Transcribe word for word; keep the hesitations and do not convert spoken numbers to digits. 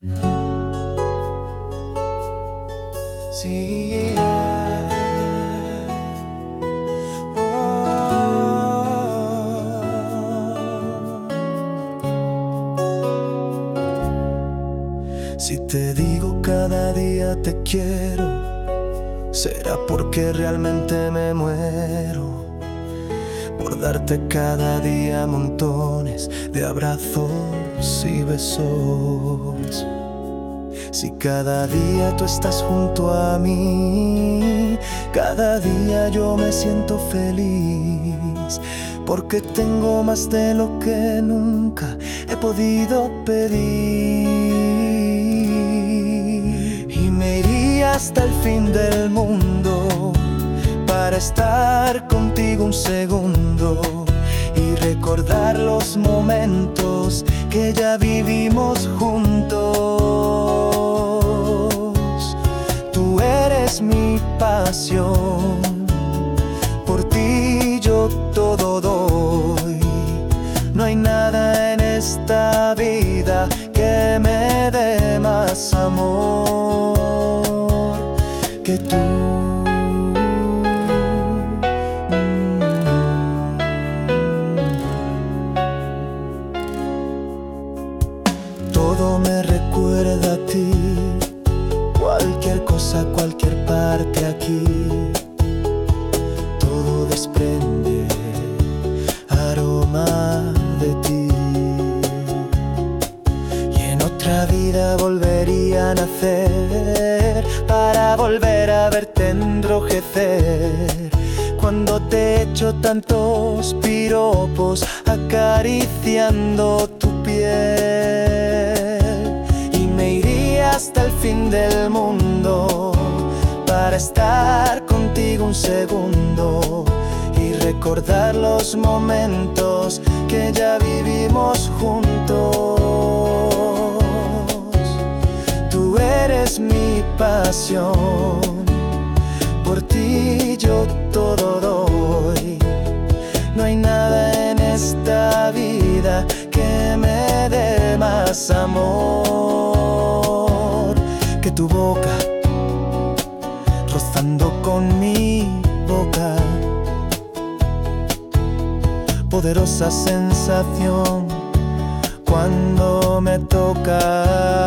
Sí. Oh. Si te digo cada día te quiero, será porque realmente me muero por darte cada día montones de abrazos y besos. Si cada día tú estás junto a mí, cada día yo me siento feliz, porque tengo más de lo que nunca he podido pedir. Y me iría hasta el fin del mundo para estar contigo un segundo y recordar los momentos que ya vivimos juntos. Tú eres mi pasión, por ti yo todo doy. No hay nada en esta vida que me dé más amor que tú. Todo me recuerda a ti, cualquier cosa, cualquier parte aquí. Todo desprende aroma de ti. Y en otra vida volvería a nacer para volver a verte enrojecer, cuando te echo tantos piropos acariciando tu piel. Y me iría hasta el fin del mundo para estar contigo un segundo y recordar los momentos que ya vivimos juntos. Tú eres mi pasión, por ti yo todo doy. No hay nada en esta vida que me dé más amor que tu boca rozando con mi boca. Poderosa sensación cuando me tocas.